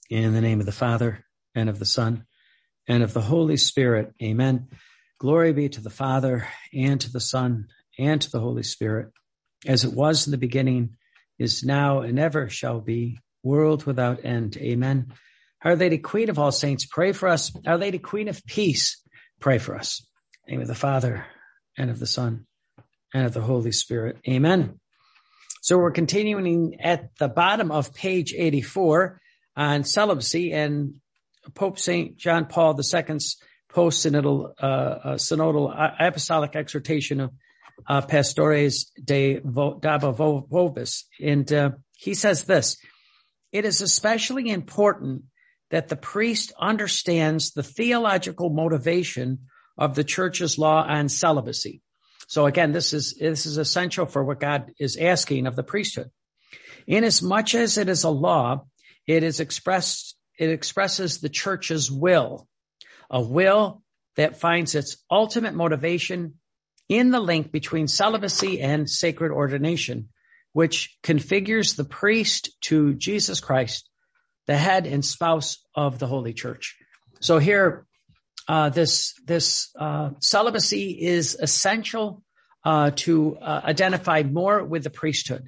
In the name of the Father, and of the Son, and of the Holy Spirit. Amen. Glory be to the Father, and to the Son, and to the Holy Spirit, as it was in the beginning, is now, and ever shall be, world without end. Amen. Our Lady, Queen of all saints, pray for us. Our Lady, Queen of peace, pray for us. In the name of the Father, and of the Son, and of the Holy Spirit. Amen. So we're continuing at the bottom of page 84 on celibacy and Pope St. John Paul II's post-synodal apostolic exhortation of Pastores Dabo Vobis. And he says this: it is especially important that the priest understands the theological motivation of the church's law on celibacy. So again, this is essential for what God is asking of the priesthood. Inasmuch as it is a law, it expresses the church's will, a will that finds its ultimate motivation in the link between celibacy and sacred ordination, which configures the priest to Jesus Christ, the head and spouse of the Holy Church. So here, this celibacy is essential to identify more with the priesthood,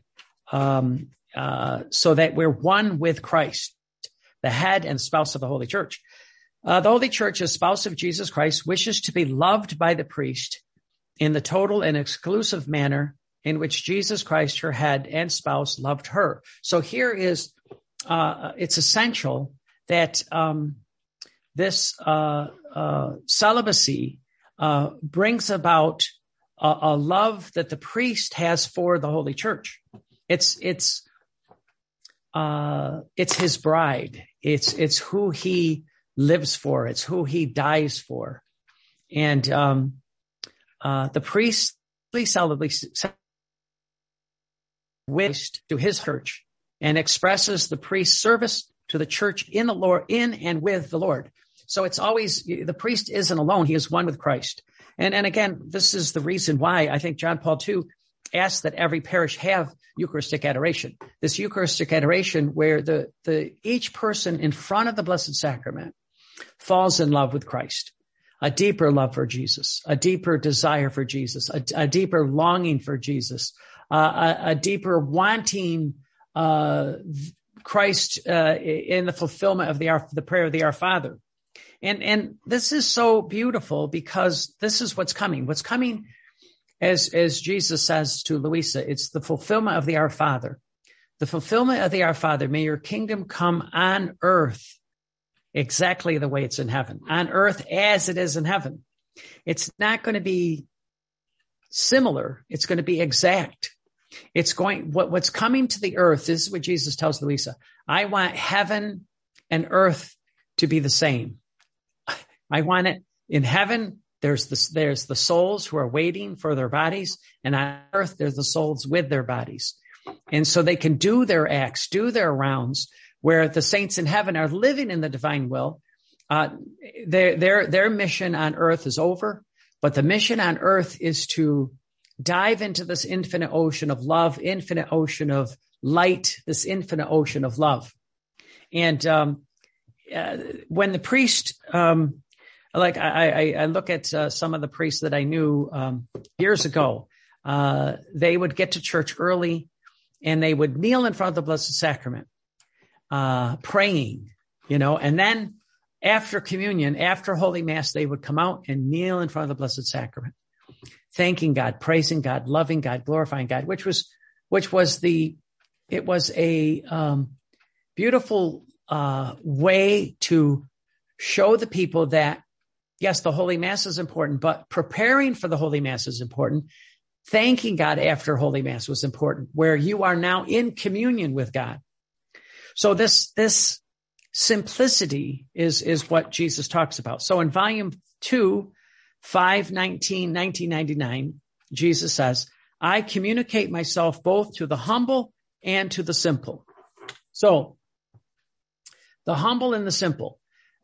so that we're one with Christ, the head and spouse of the Holy Church. The Holy Church, as spouse of Jesus Christ, wishes to be loved by the priest in the total and exclusive manner in which Jesus Christ, her head and spouse, loved her. So here is, it's essential that this celibacy brings about a love that the priest has for the Holy Church. It's his bride. It's who he lives for. It's who he dies for. And the priestly celibacy wished to his church and expresses the priest's service to the church in the Lord, in and with the Lord. So it's always, the priest isn't alone. He is one with Christ. And again, this is the reason why I think John Paul II asked that every parish have Eucharistic adoration. This Eucharistic adoration where each person in front of the Blessed Sacrament falls in love with Christ, a deeper love for Jesus, a deeper desire for Jesus, a deeper longing for Jesus, a deeper wanting Christ in the fulfillment of the prayer of the Our Father. And this is so beautiful because this is what's coming. What's coming, as Jesus says to Luisa, it's the fulfillment of the Our Father. The fulfillment of the Our Father. May your kingdom come on earth exactly the way it's in heaven. On earth as it is in heaven. It's not going to be similar. It's going to be exact. What's coming to the earth, this is what Jesus tells Luisa. I want heaven and earth to be the same. I want it in heaven. There's the souls who are waiting for their bodies, and on earth there's the souls with their bodies. And so they can do their acts, do their rounds, where the saints in heaven are living in the divine will. Their mission on earth is over, but the mission on earth is to dive into this infinite ocean of love, infinite ocean of light, this infinite ocean of love. And when the priest, I look at some of the priests that I knew years ago, they would get to church early and they would kneel in front of the Blessed Sacrament, praying, and then after communion, after Holy Mass, they would come out and kneel in front of the Blessed Sacrament, thanking God, praising God, loving God, glorifying God, which was a beautiful way to show the people that, yes, the Holy Mass is important, but preparing for the Holy Mass is important. Thanking God after Holy Mass was important, where you are now in communion with God. So this simplicity is what Jesus talks about. So in volume 2, 519, 1999, Jesus says, I communicate myself both to the humble and to the simple. So the humble and the simple.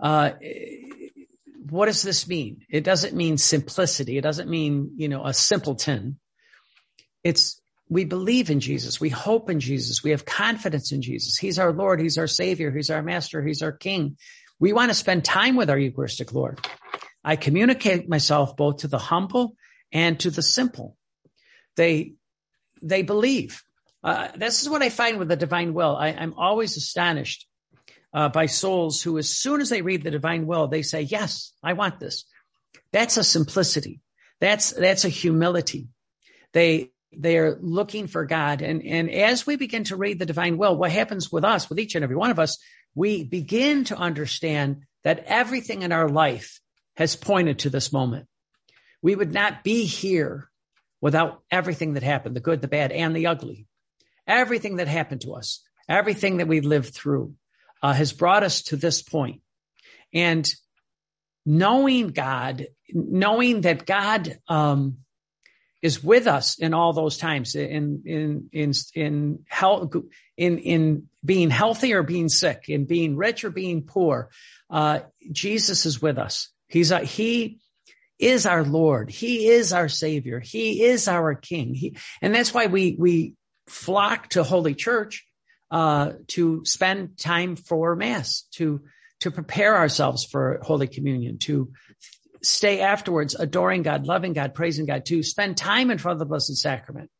What does this mean? It doesn't mean simplicity. It doesn't mean, a simpleton. It's we believe in Jesus. We hope in Jesus. We have confidence in Jesus. He's our Lord. He's our Savior. He's our Master. He's our King. We want to spend time with our Eucharistic Lord. I communicate myself both to the humble and to the simple. They believe. This is what I find with the divine will. I'm always astonished by souls who, as soon as they read the divine will, they say, yes, I want this. That's a simplicity. That's a humility. They are looking for God. And as we begin to read the divine will, what happens with us, with each and every one of us, we begin to understand that everything in our life has pointed to this moment. We would not be here without everything that happened, the good, the bad, and the ugly. Everything that happened to us, everything that we lived through has brought us to this point. And knowing that God is with us in all those times, in health, in being healthy or being sick, in being rich or being poor, Jesus is with us. He is our Lord. He is our Savior. He is our King. And that's why we flock to Holy Church to spend time for Mass, to prepare ourselves for Holy Communion, to stay afterwards adoring God, loving God, praising God, to spend time in front of the Blessed Sacrament,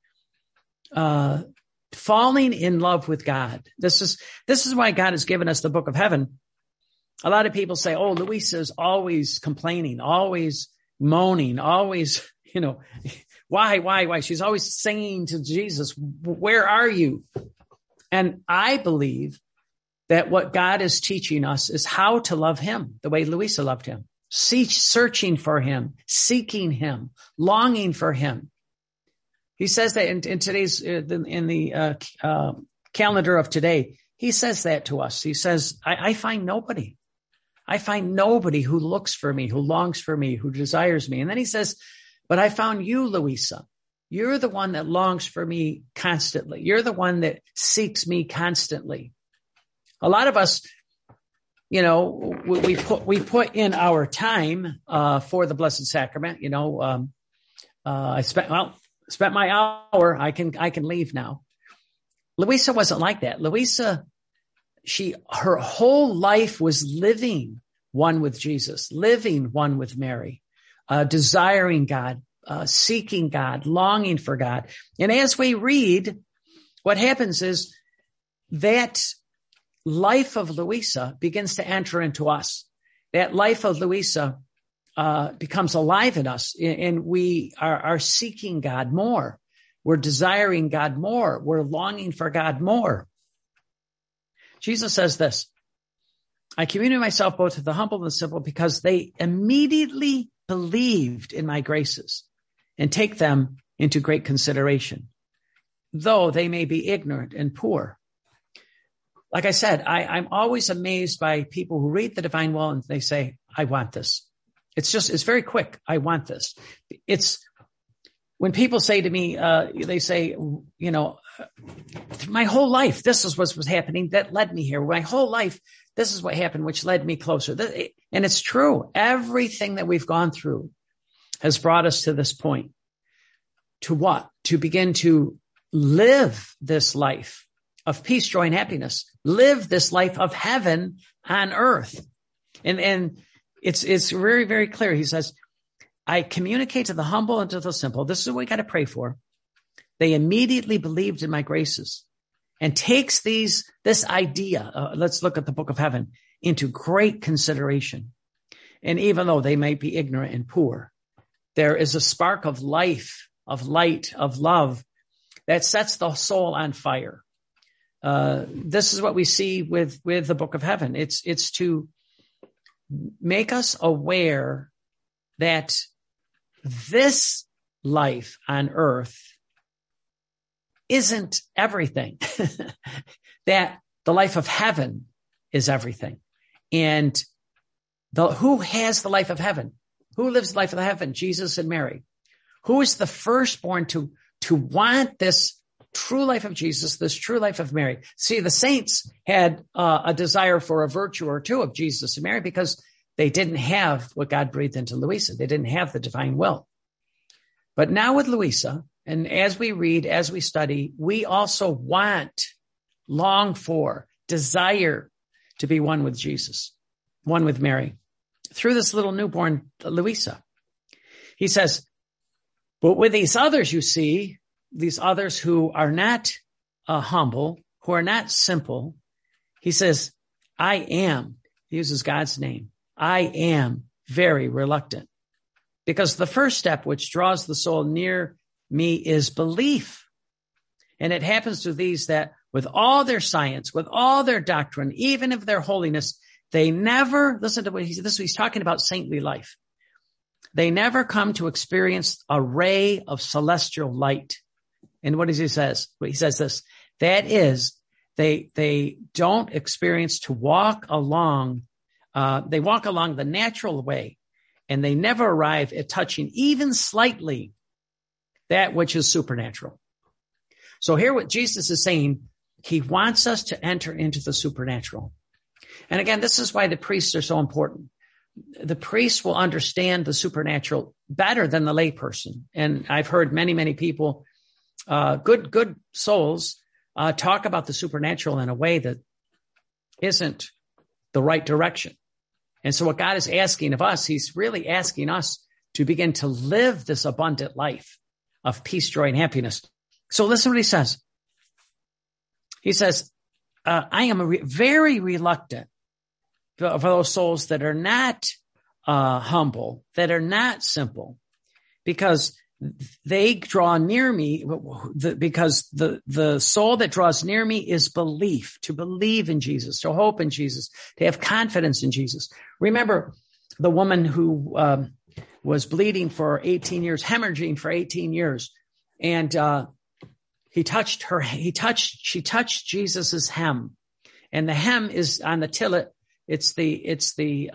falling in love with God. This is why God has given us the Book of Heaven. A lot of people say, oh, Luisa's always complaining, always moaning, always, why? She's always singing to Jesus, where are you? And I believe that what God is teaching us is how to love him the way Luisa loved him, searching for him, seeking him, longing for him. He says that in today's, in the calendar of today, he says that to us. He says, I find nobody. I find nobody who looks for me, who longs for me, who desires me. And then he says, but I found you, Luisa. You're the one that longs for me constantly. You're the one that seeks me constantly. A lot of us, we put in our time for the Blessed Sacrament. I spent my hour. I can leave now. Luisa wasn't like that. Luisa, her whole life was living one with Jesus, living one with Mary, desiring God, seeking God, longing for God. And as we read, what happens is that life of Luisa begins to enter into us. That life of Luisa becomes alive in us, and we are seeking God more. We're desiring God more. We're longing for God more. Jesus says this, I communicate myself both to the humble and the simple because they immediately believed in my graces and take them into great consideration, though they may be ignorant and poor. Like I said, I'm always amazed by people who read the divine will and they say, I want this. It's very quick. I want this. It's when people say to me, they say, my whole life, this is what was happening that led me here. My whole life, this is what happened, which led me closer. And it's true. Everything that we've gone through has brought us to this point. To what? To begin to live this life of peace, joy, and happiness. Live this life of heaven on earth. And it's very, very clear. He says, I communicate to the humble and to the simple. This is what we got to pray for. They immediately believed in my graces and takes this idea, let's look at the Book of Heaven, into great consideration. And even though they may be ignorant and poor, there is a spark of life, of light, of love that sets the soul on fire. This is what we see with the Book of Heaven. It's to make us aware that this life on earth isn't everything, that the life of heaven is everything. And who has the life of heaven? Who lives the life of heaven? Jesus and Mary. Who is the firstborn to want this true life of Jesus, this true life of Mary? See, the saints had a desire for a virtue or two of Jesus and Mary because they didn't have what God breathed into Luisa. They didn't have the divine will. But now with Luisa, And as we read, as we study, we also long for, desire to be one with Jesus, one with Mary, through this little newborn Louisa. He says, but with these others, you see, these others who are not humble, who are not simple, he says, I am, he uses God's name, I am very reluctant. Because the first step which draws the soul near me is belief. And it happens to these that with all their science, with all their doctrine, even of their holiness, they never, listen to what he's talking about, saintly life. They never come to experience a ray of celestial light. And what does he says? He says this, that is, they don't experience to walk along, they walk along the natural way, and they never arrive at touching even slightly that which is supernatural. So here what Jesus is saying, he wants us to enter into the supernatural. And again, this is why the priests are so important. The priests will understand the supernatural better than the layperson. And I've heard many, many people, good souls, talk about the supernatural in a way that isn't the right direction. And so what God is asking of us, he's really asking us to begin to live this abundant life of peace, joy, and happiness. So listen to what he says. He says, I am very reluctant for those souls that are not humble, that are not simple, because they draw near me, because the soul that draws near me is belief, to believe in Jesus, to hope in Jesus, to have confidence in Jesus. Remember the woman who was bleeding for 18 years, hemorrhaging for 18 years, and she touched Jesus's hem, and the hem is on the tillet. It's the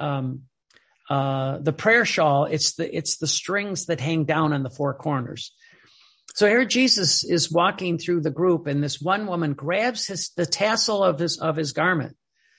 prayer shawl. It's the strings that hang down on the four corners. So here Jesus is walking through the group, and this one woman grabs the tassel of his garment.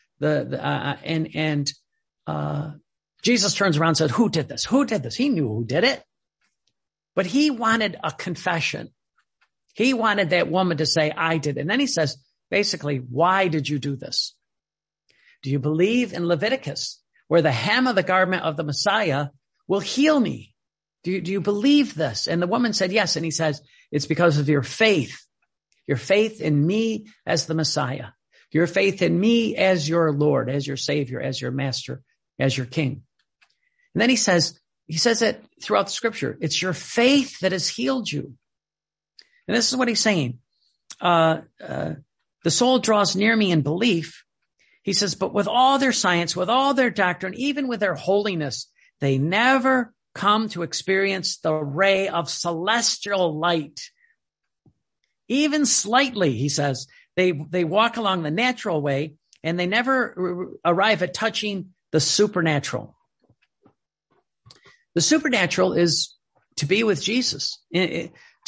Jesus turns around and said, "Who did this? Who did this?" He knew who did it, but he wanted a confession. He wanted that woman to say, "I did it." And then he says, basically, why did you do this? Do you believe in Leviticus, where the hem of the garment of the Messiah will heal me? Do you believe this? And the woman said, yes. And he says, it's because of your faith in me as the Messiah, your faith in me as your Lord, as your Savior, as your Master, as your King. And then he says it throughout the scripture. It's your faith that has healed you. And this is what he's saying. The soul draws near me in belief. He says, but with all their science, with all their doctrine, even with their holiness, they never come to experience the ray of celestial light. Even slightly, he says, they walk along the natural way, and they never arrive at touching the supernatural. The supernatural is to be with Jesus, as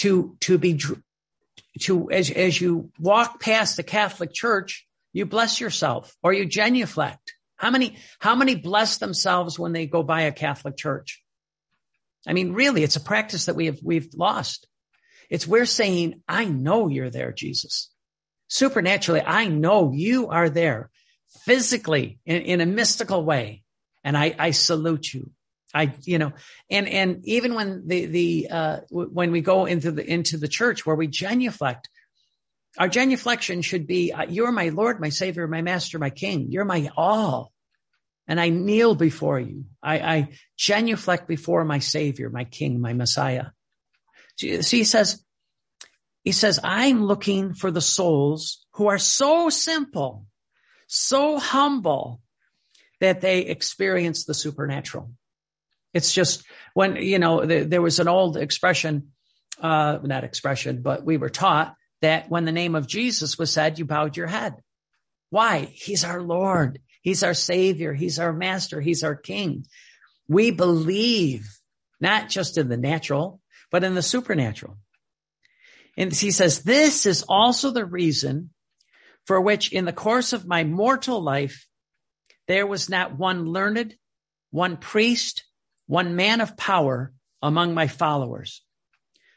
you walk past the Catholic Church, you bless yourself or you genuflect. How many bless themselves when they go by a Catholic church? I mean, really, it's a practice that we've lost. We're saying, I know you're there, Jesus. Supernaturally, I know you are there physically in a mystical way. And I salute you. And even when when we go into the church where we genuflect, our genuflection should be, you're my Lord, my Savior, my Master, my King. You're my all. And I kneel before you. I genuflect before my Savior, my King, my Messiah. See, he says, I'm looking for the souls who are so simple, so humble that they experience the supernatural. It's just when, there was an old expression, not expression, but we were taught that when the name of Jesus was said, you bowed your head. Why? He's our Lord. He's our Savior. He's our Master. He's our King. We believe not just in the natural, but in the supernatural. And he says, this is also the reason for which in the course of my mortal life, there was not one learned, one priest, one man of power among my followers.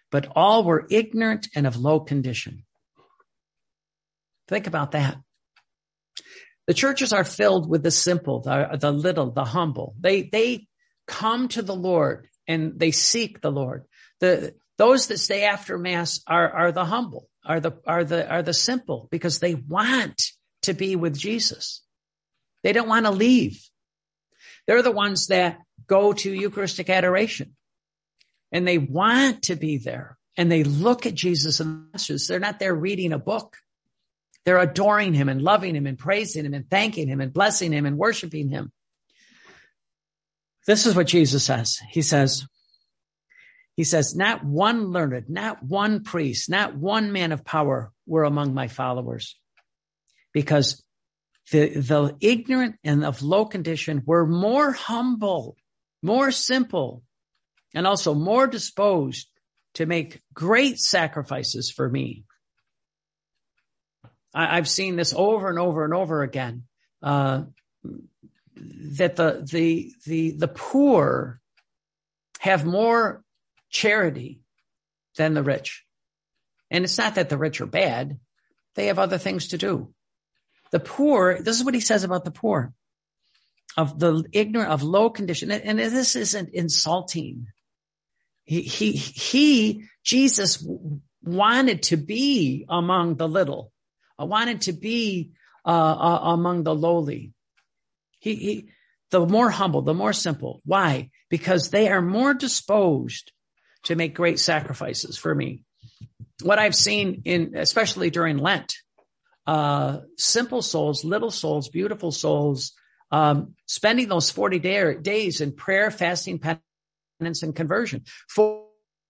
but all were ignorant and of low condition. Think about that. The churches are filled with the simple, the little, the humble. They come to the Lord and they seek the Lord. Those that stay after Mass are the humble, are the simple, because they want to be with Jesus. They don't want to leave. They're the ones that go to Eucharistic adoration and they want to be there, and they look at Jesus and the Masters. They're not there reading a book. They're adoring him and loving him and praising him and thanking him and blessing him and worshiping him. This is what Jesus says. He says, not one learned, not one priest, not one man of power were among my followers, because the ignorant and of low condition were more humble, more simple, and also more disposed to make great sacrifices for me. I've seen this over and over and over again, that the poor have more charity than the rich. And it's not that the rich are bad. They have other things to do. The poor, this is what he says about the poor, of the ignorant, of low condition. And this isn't insulting. Jesus wanted to be among the little. I wanted to be among the lowly. The more humble, the more simple. Why? Because they are more disposed to make great sacrifices for me. What I've seen especially during Lent, simple souls, little souls, beautiful souls, spending those 40 days in prayer, fasting, penance, and conversion. For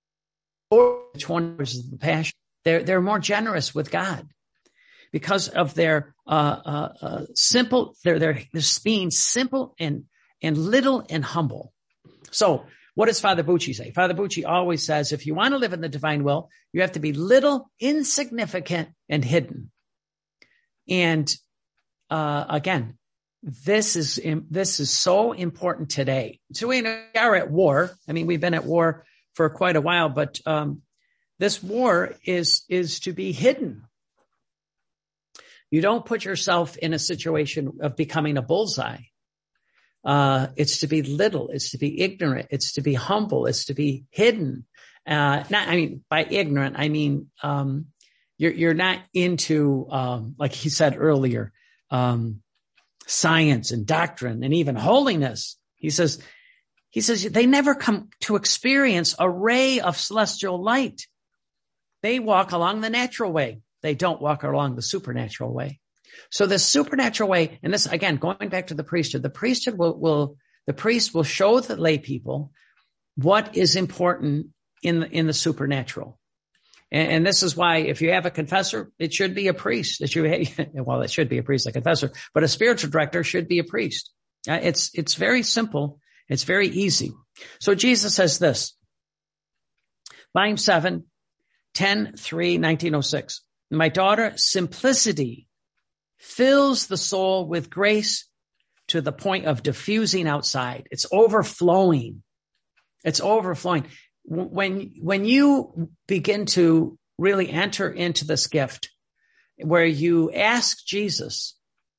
20 years of the Passion, they're more generous with God because of their simple. They're being simple and little and humble. So, what does Father Bucci say? Father Bucci always says, if you want to live in the divine will, you have to be little, insignificant, and hidden. And again, this is so important today. So we are at war. I mean, we've been at war for quite a while, but this war is to be hidden. You don't put yourself in a situation of becoming a bullseye. It's to be little. It's to be ignorant. It's to be humble. It's to be hidden. By ignorant, I mean, you're not into, like he said earlier, science and doctrine and even holiness. He says they never come to experience a ray of celestial light. They walk along the natural way. They don't walk along the supernatural way. So the supernatural way, and this again, going back to the priesthood, the priest will show the lay people what is important in the supernatural. And this is why if you have a confessor, it should be a priest. It should be a priest, a confessor, but a spiritual director should be a priest. It's very simple. It's very easy. So Jesus says this, Volume 7, 10/3/1906. My daughter, simplicity fills the soul with grace to the point of diffusing outside. It's overflowing. It's overflowing. When you begin to really enter into this gift where you ask Jesus,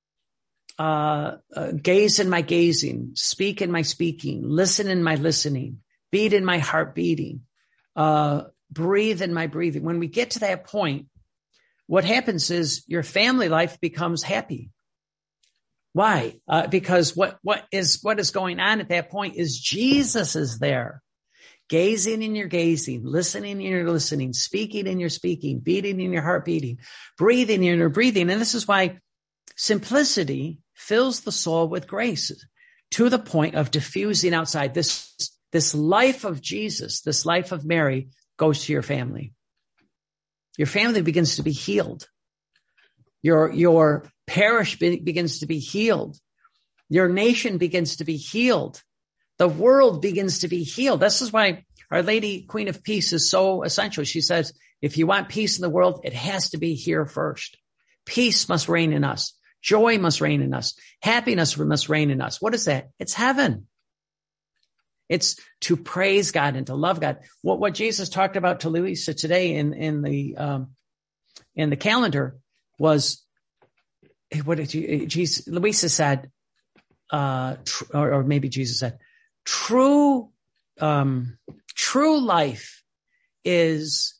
gaze in my gazing, speak in my speaking, listen in my listening, beat in my heart beating, breathe in my breathing. When we get to that point, what happens is your family life becomes happy. Why? Because what is going on at that point is Jesus is there. Gazing in your gazing, listening in your listening, speaking in your speaking, beating in your heart beating, breathing in your breathing. And this is why simplicity fills the soul with grace to the point of diffusing outside. This life of Jesus, this life of Mary goes to your family. Your family begins to be healed. Your parish begins to be healed. Your nation begins to be healed. The world begins to be healed. This is why Our Lady, Queen of Peace, is so essential. She says, if you want peace in the world, it has to be here first. Peace must reign in us. Joy must reign in us. Happiness must reign in us. What is that? It's heaven. It's to praise God and to love God. What Jesus talked about to Louisa today in the calendar was, what did Louisa said, or maybe Jesus said, true life is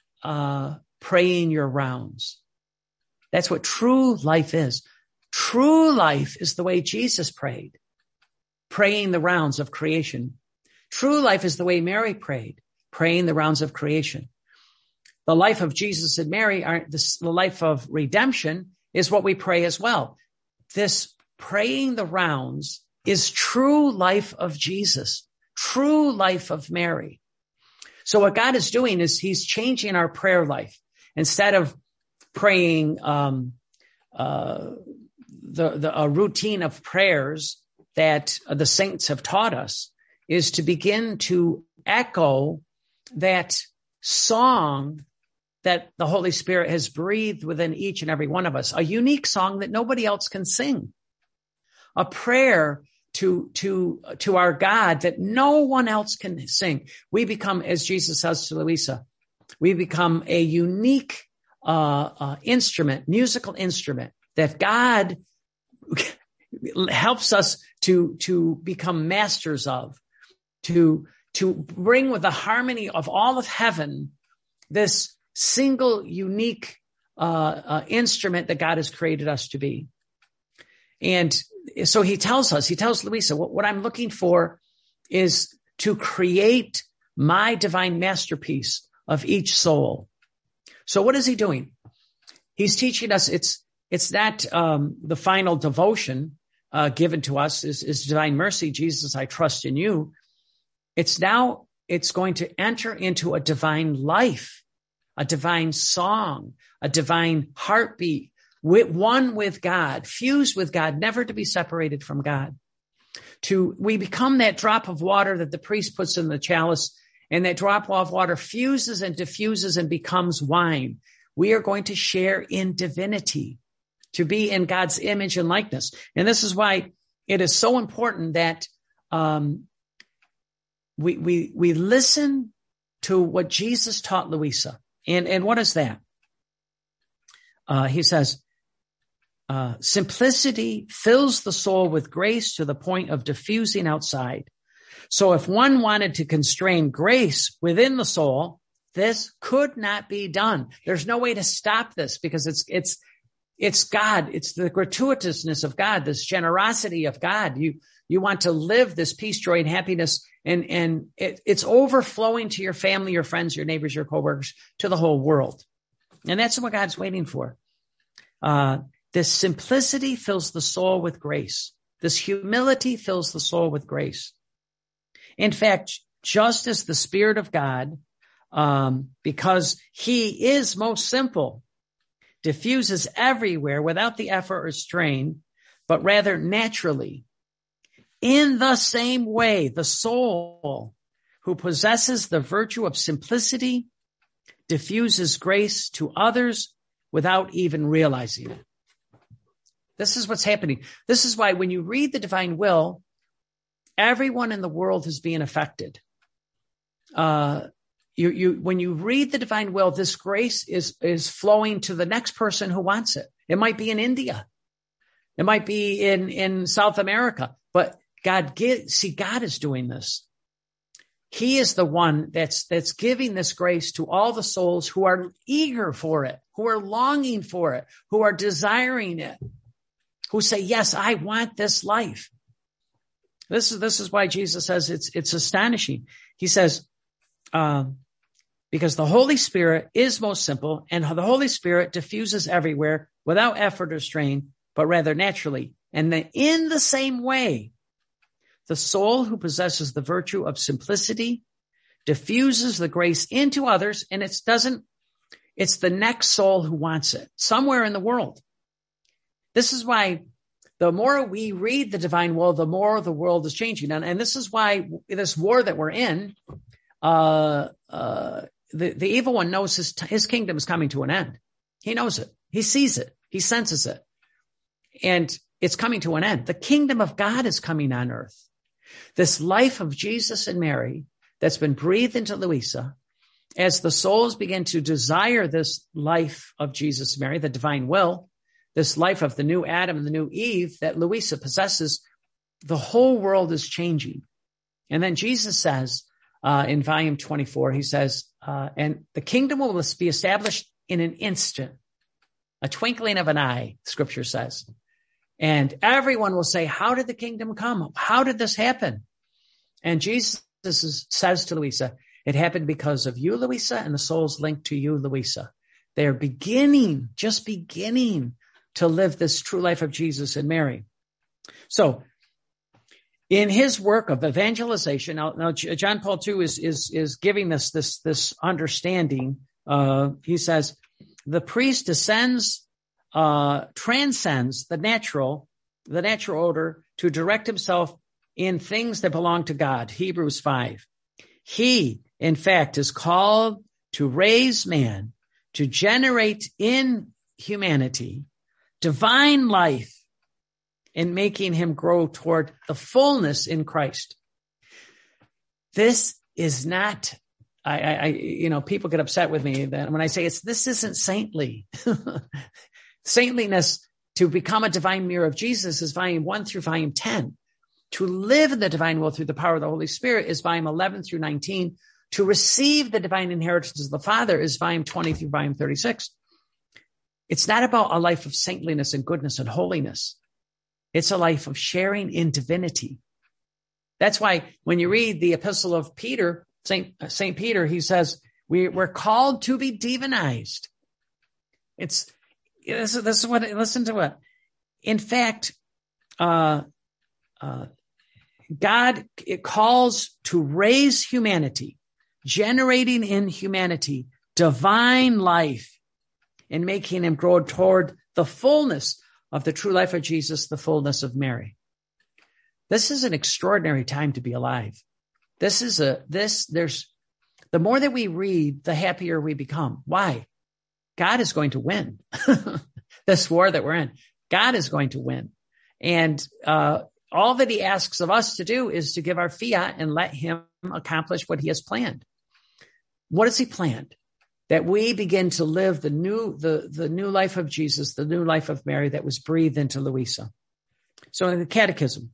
praying your rounds. That's what true life is. True life is the way Jesus prayed, praying the rounds of creation. True life is the way Mary prayed, praying the rounds of creation. The life of Jesus and Mary, the life of redemption, is what we pray as well. This praying the rounds is true life of Jesus, true life of Mary. So what God is doing is he's changing our prayer life. Instead of praying a routine of prayers that the saints have taught us, is to begin to echo that song that the Holy Spirit has breathed within each and every one of us, a unique song that nobody else can sing, a prayer to our God that no one else can sing. We become, as Jesus says to Louisa, we become a unique instrument, musical instrument that God helps us to become masters of, to bring with the harmony of all of heaven this single unique instrument that God has created us to be. And so he tells Louisa, what I'm looking for is to create my divine masterpiece of each soul. So what is he doing? He's teaching us it's not the final devotion given to us is divine mercy. Jesus, I trust in you. It's going to enter into a divine life, a divine song, a divine heartbeat, one with God, fused with God, never to be separated from God. We become that drop of water that the priest puts in the chalice, and that drop of water fuses and diffuses and becomes wine. We are going to share in divinity, to be in God's image and likeness. And this is why it is so important that we listen to what Jesus taught Louisa. And what is that? He says, simplicity fills the soul with grace to the point of diffusing outside. So if one wanted to constrain grace within the soul, this could not be done. There's no way to stop this, because it's God. It's the gratuitousness of God, this generosity of God. You want to live this peace, joy, and happiness, and it's overflowing to your family, your friends, your neighbors, your coworkers, to the whole world. And that's what God's waiting for. This simplicity fills the soul with grace. This humility fills the soul with grace. In fact, just as the Spirit of God, because he is most simple, diffuses everywhere without the effort or strain, but rather naturally. In the same way, the soul who possesses the virtue of simplicity diffuses grace to others without even realizing it. This is what's happening. This is why when you read the divine will, everyone in the world is being affected. When you read the divine will, this grace is flowing to the next person who wants it. It might be in India. It might be in South America, but God is doing this. He is the one that's giving this grace to all the souls who are eager for it, who are longing for it, who are desiring it, who say, yes, I want this life. This is why Jesus says it's astonishing. He says, because the Holy Spirit is most simple, and the Holy Spirit diffuses everywhere without effort or strain, but rather naturally. And then in the same way, the soul who possesses the virtue of simplicity diffuses the grace into others, and it's the next soul who wants it somewhere in the world. This is why the more we read the divine will, the more the world is changing. And this is why this war that we're in, the evil one knows his kingdom is coming to an end. He knows it. He sees it. He senses it. And it's coming to an end. The kingdom of God is coming on earth. This life of Jesus and Mary that's been breathed into Louisa, as the souls begin to desire this life of Jesus and Mary, the divine will, this life of the new Adam and the new Eve that Louisa possesses, the whole world is changing. And then Jesus says in volume 24, he says, and the kingdom will be established in an instant, a twinkling of an eye, Scripture says. And everyone will say, how did the kingdom come? How did this happen? And Jesus says to Louisa, it happened because of you, Louisa, and the souls linked to you, Louisa. They're just beginning to live this true life of Jesus and Mary. So in his work of evangelization, now John Paul II is giving us this understanding. He says, the priest transcends the natural order to direct himself in things that belong to God. Hebrews 5. He, in fact, is called to raise man, to generate in humanity divine life, in making him grow toward the fullness in Christ. This is not, people get upset with me that when I say this isn't saintly. Saintliness to become a divine mirror of Jesus is volume 1 through volume 10. To live in the divine will through the power of the Holy Spirit is volume 11 through 19. To receive the divine inheritance of the Father is volume 20 through volume 36. It's not about a life of saintliness and goodness and holiness. It's a life of sharing in divinity. That's why when you read the epistle of Peter, Saint Peter, he says, we're called to be divinized. This is what, listen to it. In fact, God, it calls to raise humanity, generating in humanity divine life and making him grow toward the fullness of the true life of Jesus, the fullness of Mary. This is an extraordinary time to be alive. The more that we read, the happier we become. Why? God is going to win. This war that we're in, God is going to win. And all that he asks of us to do is to give our fiat and let him accomplish what he has planned. What has he planned? That we begin to live the new life of Jesus, the new life of Mary that was breathed into Louisa. So in the Catechism,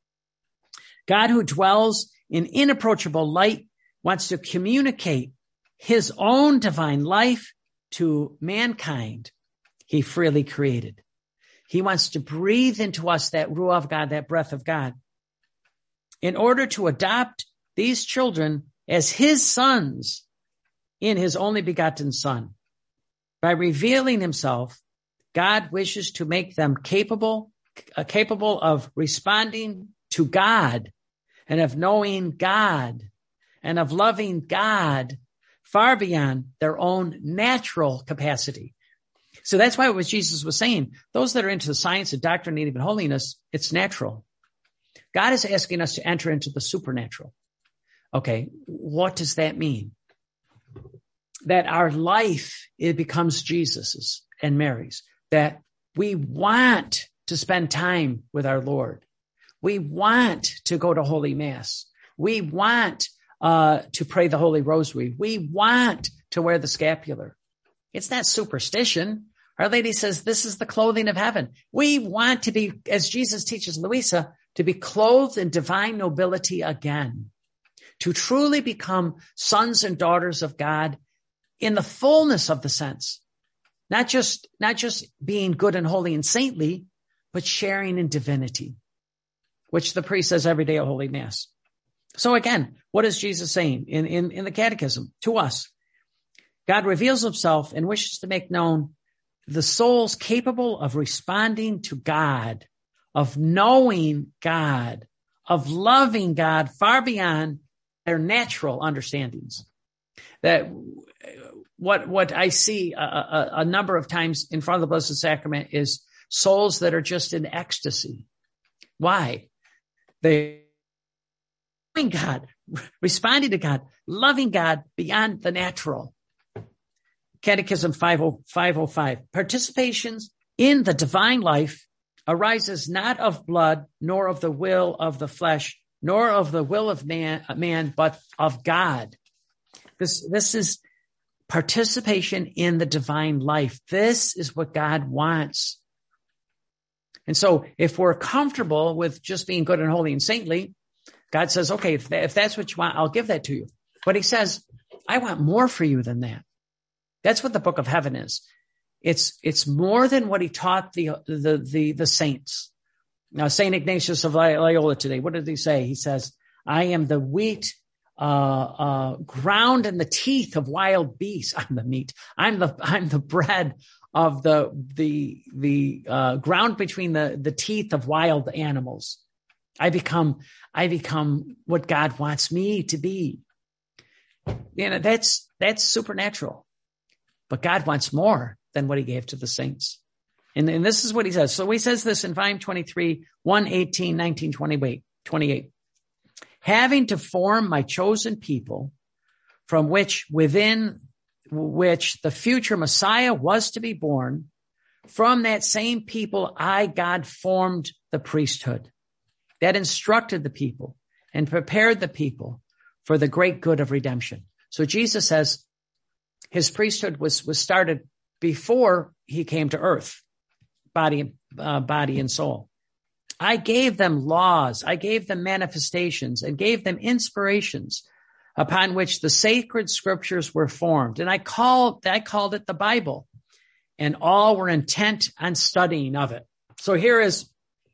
God who dwells in inapproachable light wants to communicate his own divine life to mankind he freely created. He wants to breathe into us that ruah of God, that breath of God, in order to adopt these children as his sons in his only begotten Son. By revealing himself, God wishes to make them capable of responding to God and of knowing God and of loving God far beyond their own natural capacity. So that's why what Jesus was saying, those that are into the science of doctrine and even holiness, it's natural. God is asking us to enter into the supernatural. Okay, what does that mean? That our life, it becomes Jesus's and Mary's. That we want to spend time with our Lord. We want to go to Holy Mass. We want to pray the Holy Rosary. We want to wear the scapular. It's not superstition. Our Lady says this is the clothing of heaven. We want to be, as Jesus teaches Louisa, to be clothed in divine nobility again, to truly become sons and daughters of God in the fullness of the sense, not just being good and holy and saintly, but sharing in divinity, which the priest says every day at Holy Mass. So again, what is Jesus saying in the Catechism to us? God reveals himself and wishes to make known the souls capable of responding to God, of knowing God, of loving God far beyond their natural understandings. That what I see a number of times in front of the Blessed Sacrament is souls that are just in ecstasy. Why? They loving God, responding to God, loving God beyond the natural. Catechism 505. Participations in the divine life arises not of blood, nor of the will of the flesh, nor of the will of man, but of God. This is participation in the divine life. This is what God wants. And so if we're comfortable with just being good and holy and saintly, God says, okay, if that's what you want, I'll give that to you. But he says, I want more for you than that. That's what the book of heaven is. It's more than what he taught the saints. Now, St. Ignatius of Loyola today, what did he say? He says, I am the wheat, ground in the teeth of wild beasts. I'm the meat. I'm the bread of the ground between the teeth of wild animals. I become what God wants me to be. That's supernatural, but God wants more than what he gave to the saints. And this is what he says. So he says this in volume 23, 118, 19, 28. Having to form my chosen people within which the future Messiah was to be born, from that same people, God, formed the priesthood that instructed the people and prepared the people for the great good of redemption. So Jesus says his priesthood was started before he came to earth, body and soul. I gave them laws, I gave them manifestations, and gave them inspirations upon which the sacred scriptures were formed. And I called it the Bible, and all were intent on studying of it. So here is,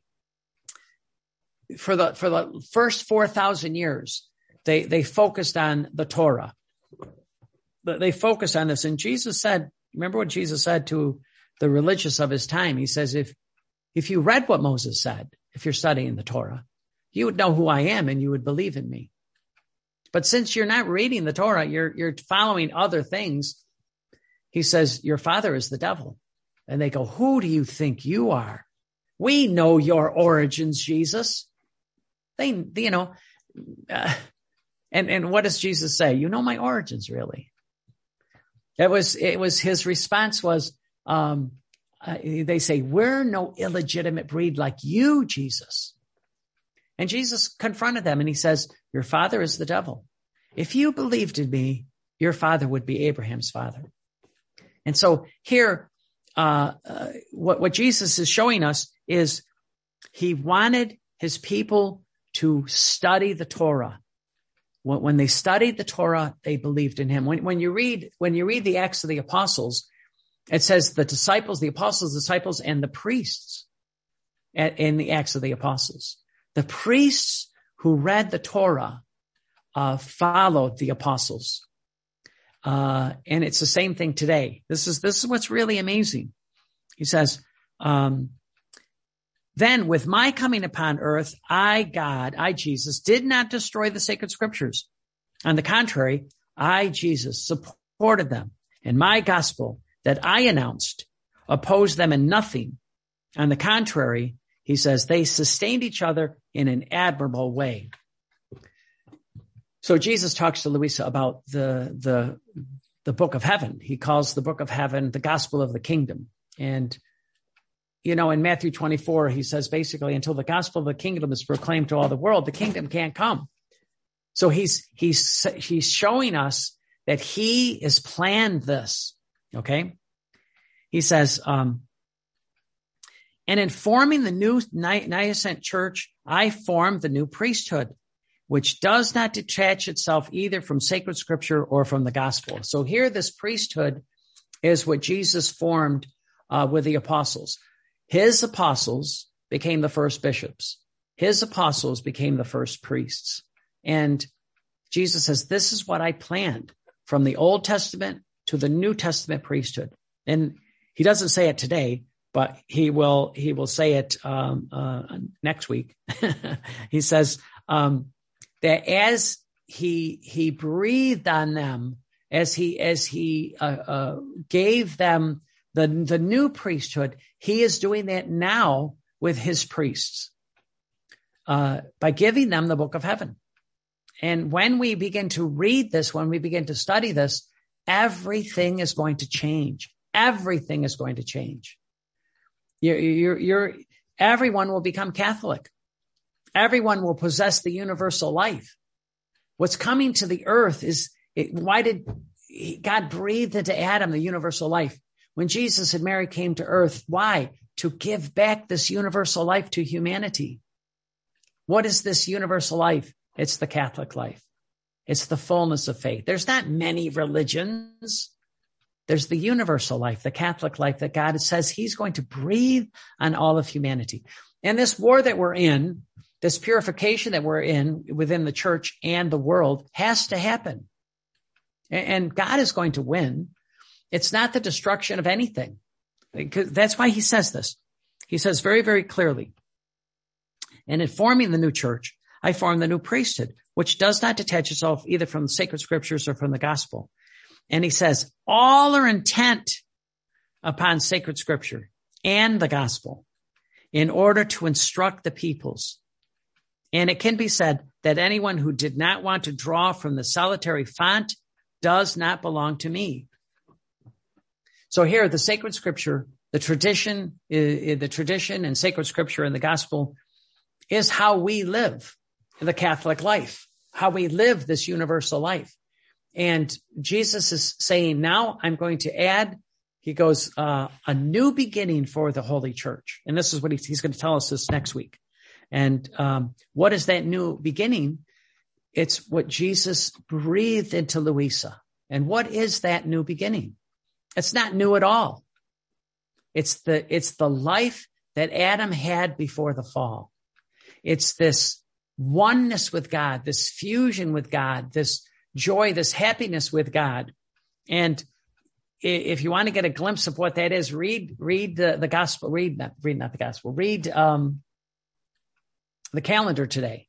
for the first 4,000 years, they focused on the Torah. They focused on this. And Jesus said, remember what Jesus said to the religious of his time? He says, if you read what Moses said, if you're studying the Torah, you would know who I am and you would believe in me. But since you're not reading the Torah, you're following other things. He says, your father is the devil. And they go, who do you think you are? We know your origins, Jesus. And what does Jesus say? You know my origins, really. It was his response was, they say, we're no illegitimate breed like you, Jesus. And Jesus confronted them and he says, your father is the devil. If you believed in me, your father would be Abraham's father. And so here, what Jesus is showing us is he wanted his people to study the Torah. When they studied the Torah, they believed in him. When you read the Acts of the Apostles, it says the disciples, the apostles, disciples, and the priests in the Acts of the Apostles. The priests who read the Torah followed the apostles. And it's the same thing today. This is what's really amazing. He says, then with my coming upon earth, I, Jesus, did not destroy the sacred scriptures. On the contrary, I, Jesus, supported them, and my gospel that I announced opposed them in nothing. On the contrary, he says, they sustained each other in an admirable way. So Jesus talks to Louisa about the book of heaven. He calls the book of heaven the gospel of the kingdom. And, in Matthew 24, he says basically, until the gospel of the kingdom is proclaimed to all the world, the kingdom can't come. So he's showing us that he has planned this. Okay. He says, and in forming the new Nicene church, I formed the new priesthood, which does not detach itself either from sacred scripture or from the gospel. So here, this priesthood is what Jesus formed with the apostles. His apostles became the first bishops. His apostles became the first priests. And Jesus says, this is what I planned from the Old Testament to the New Testament priesthood. And he doesn't say it today, but he will say it next week. He says that as he breathed on them, as he gave them the new priesthood, he is doing that now with his priests by giving them the book of heaven. And when we begin to read this, when we begin to study this, everything is going to change. Everything is going to change. Everyone will become Catholic. Everyone will possess the universal life. What's coming to the earth why did God breathe into Adam the universal life? When Jesus and Mary came to earth, why? To give back this universal life to humanity. What is this universal life? It's the Catholic life. It's the fullness of faith. There's not many religions. There's the universal life, the Catholic life that God says he's going to breathe on all of humanity. And this war that we're in, this purification that we're in within the church and the world has to happen. And God is going to win. It's not the destruction of anything. That's why he says this. He says very, very clearly, and in forming the new church, I form the new priesthood, which does not detach itself either from the sacred scriptures or from the gospel. And he says, all are intent upon sacred scripture and the gospel in order to instruct the peoples. And it can be said that anyone who did not want to draw from the solitary font does not belong to me. So here, the sacred scripture, the tradition and sacred scripture and the gospel is how we live the Catholic life, how we live this universal life. And Jesus is saying, now I'm going to add, he goes, a new beginning for the Holy Church. And this is what he's going to tell us this next week. And what is that new beginning? It's what Jesus breathed into Louisa. And what is that new beginning? It's not new at all. It's the life that Adam had before the fall. It's this oneness with God, this fusion with God, this joy, this happiness with God. And if you want to get a glimpse of what that is, read the gospel, read the calendar today.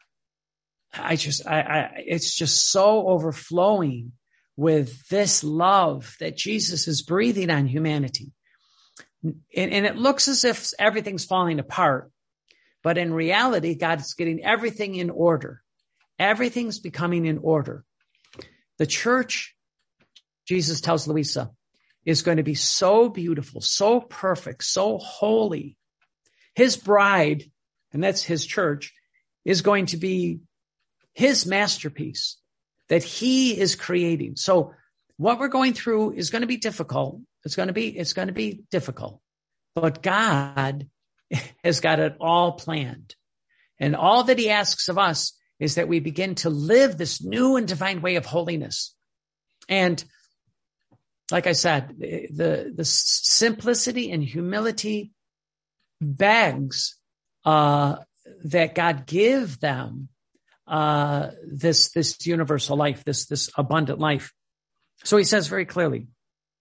It's just so overflowing with this love that Jesus is breathing on humanity. And it looks as if everything's falling apart, but in reality, God is getting everything in order. Everything's becoming in order. The church, Jesus tells Louisa, is going to be so beautiful, so perfect, so holy. His bride, and that's his church, is going to be his masterpiece that he is creating. So what we're going through is going to be difficult. It's going to be difficult, but God has got it all planned. And all that he asks of us is that we begin to live this new and divine way of holiness. And like I said, the simplicity and humility begs that God give them this universal life, this abundant life. So he says very clearly,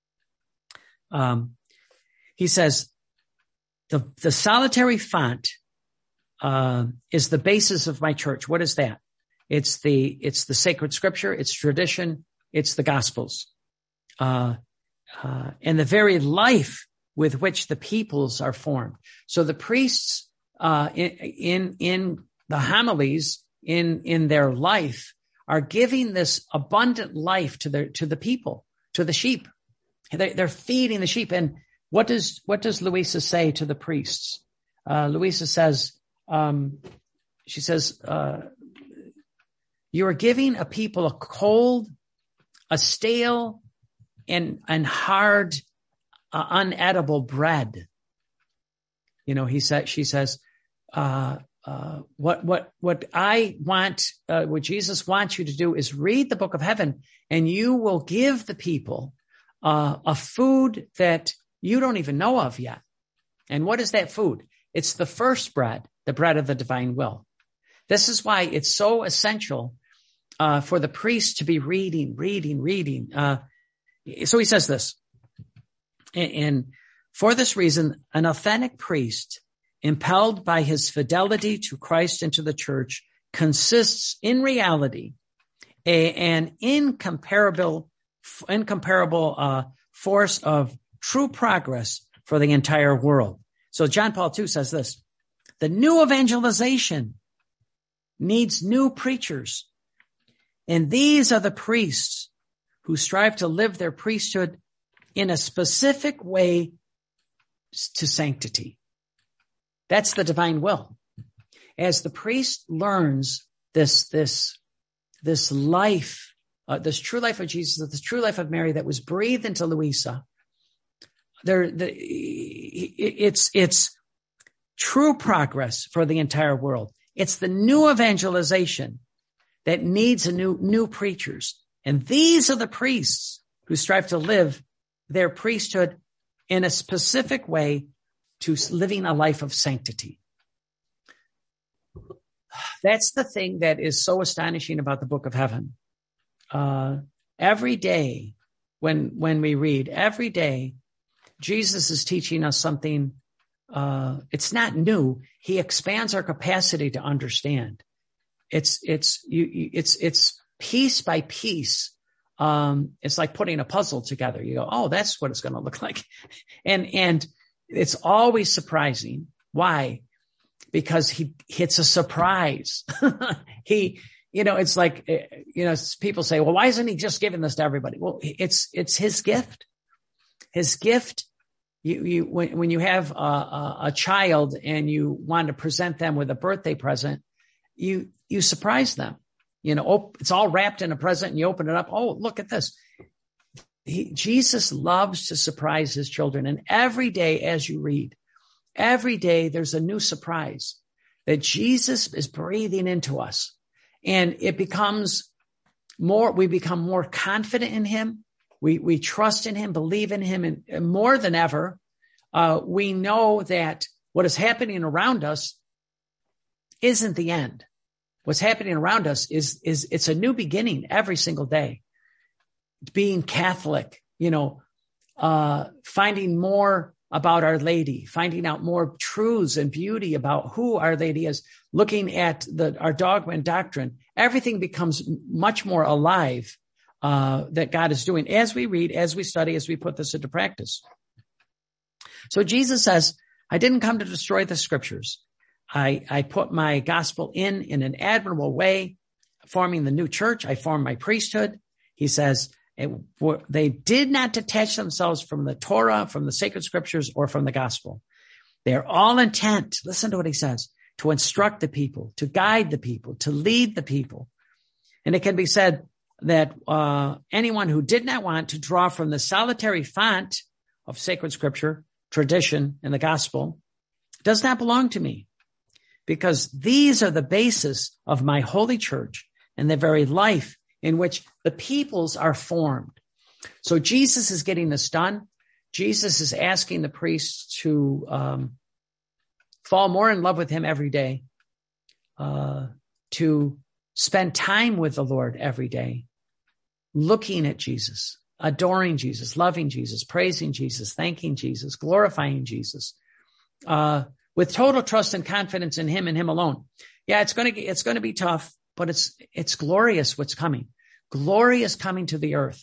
he says, the solitary font is the basis of my church. What is that? It's the sacred scripture, it's tradition, it's the gospels, and the very life with which the peoples are formed. So the priests in the homilies in their life are giving this abundant life to the people, to the sheep. They're feeding the sheep. And what does Louisa say to the priests? Louisa says, she says, you are giving a people a cold, a stale, and hard, unedible bread. You know, she says, what I want, what Jesus wants you to do is read the book of heaven, and you will give the people a food that you don't even know of yet. And what is that food? It's the first bread, the bread of the divine will. This is why it's so essential for the priest to be reading. So he says this, and for this reason, an authentic priest, impelled by his fidelity to Christ and to the church, consists in reality an incomparable force of true progress for the entire world. So John Paul II says this, the new evangelization needs new preachers. And these are the priests who strive to live their priesthood in a specific way to sanctity. That's the divine will. as the priest learns this life, this true life of Jesus, this true life of Mary that was breathed into Louisa, it's true progress for the entire world. It's the new evangelization that needs new preachers. And these are the priests who strive to live their priesthood in a specific way to living a life of sanctity. That's the thing that is so astonishing about the book of heaven. Every day when we read, every day, Jesus is teaching us something. It's not new. He expands our capacity to understand. It's piece by piece. It's like putting a puzzle together. You go, oh, that's what it's going to look like. And it's always surprising. Why? Because it's a surprise. It's like, people say, well, why isn't he just giving this to everybody? Well, it's his gift. His gift. When you have a child and you want to present them with a birthday present, you surprise them. It's all wrapped in a present and you open it up. Oh, look at this. Jesus loves to surprise his children. And every day as you read, every day there's a new surprise that Jesus is breathing into us. And it becomes more, we become more confident in him. We trust in him, believe in him, and more than ever, we know that what is happening around us isn't the end. What's happening around us is it's a new beginning every single day. Being Catholic, finding more about Our Lady, finding out more truths and beauty about who Our Lady is, looking at our dogma and doctrine, everything becomes much more alive that God is doing as we read, as we study, as we put this into practice. So Jesus says, I didn't come to destroy the scriptures. I put my gospel in an admirable way, forming the new church. I formed my priesthood. He says they did not detach themselves from the Torah, from the sacred scriptures, or from the gospel. They're all intent. Listen to what he says, to instruct the people, to guide the people, to lead the people. And it can be said that anyone who did not want to draw from the solitary font of sacred scripture, tradition, and the gospel does not belong to me, because these are the basis of my holy church and the very life in which the peoples are formed. So Jesus is getting this done. Jesus is asking the priests to fall more in love with him every day, to spend time with the Lord every day, looking at Jesus, adoring Jesus, loving Jesus, praising Jesus, thanking Jesus, glorifying Jesus, with total trust and confidence in him and him alone. Yeah, it's going to be tough, but it's glorious what's coming. Glory is coming to the earth.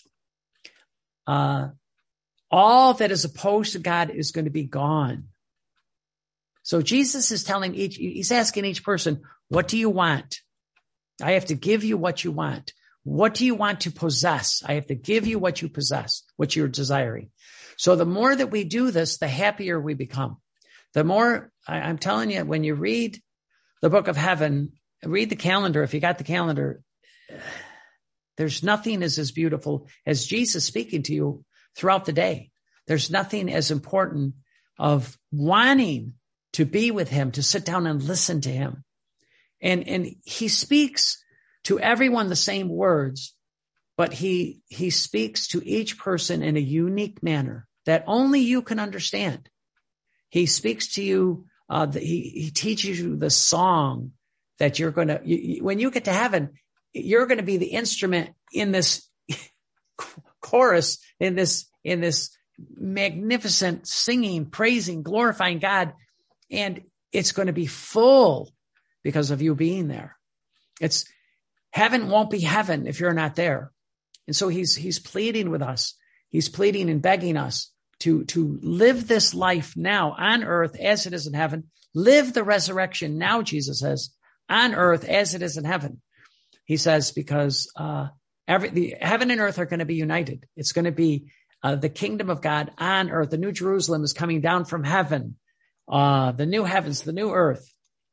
All that is opposed to God is going to be gone. So Jesus is he's asking each person, what do you want? I have to give you what you want. What do you want to possess? I have to give you what you possess, what you're desiring. So the more that we do this, the happier we become. The more, I'm telling you, when you read the book of heaven, read the calendar. If you got the calendar, there's nothing as beautiful as Jesus speaking to you throughout the day. There's nothing as important of wanting to be with him, to sit down and listen to him. And he speaks to everyone the same words, but he speaks to each person in a unique manner that only you can understand. He speaks to you. He teaches you the song that you're going to, when you get to heaven, you're going to be the instrument in this chorus, in this magnificent singing, praising, glorifying God. And it's going to be full because of you being there. Heaven won't be heaven if you're not there. And so he's pleading with us. He's pleading and begging us to live this life now on earth as it is in heaven. Live the resurrection now, Jesus says, on earth as it is in heaven. He says, because heaven and earth are going to be united. It's going to be the kingdom of God on earth. The new Jerusalem is coming down from heaven. The new heavens, the new earth.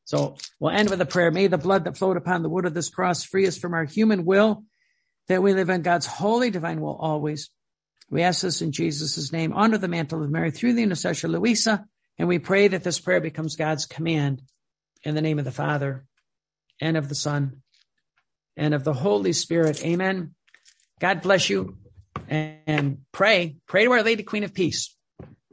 So we'll end with a prayer. May the blood that flowed upon the wood of this cross free us from our human will, that we live in God's holy divine will always. We ask this in Jesus' name, under the mantle of Mary, through the intercession of Luisa, and we pray that this prayer becomes God's command in the name of the Father and of the Son and of the Holy Spirit. Amen. God bless you, and pray to Our Lady, Queen of Peace.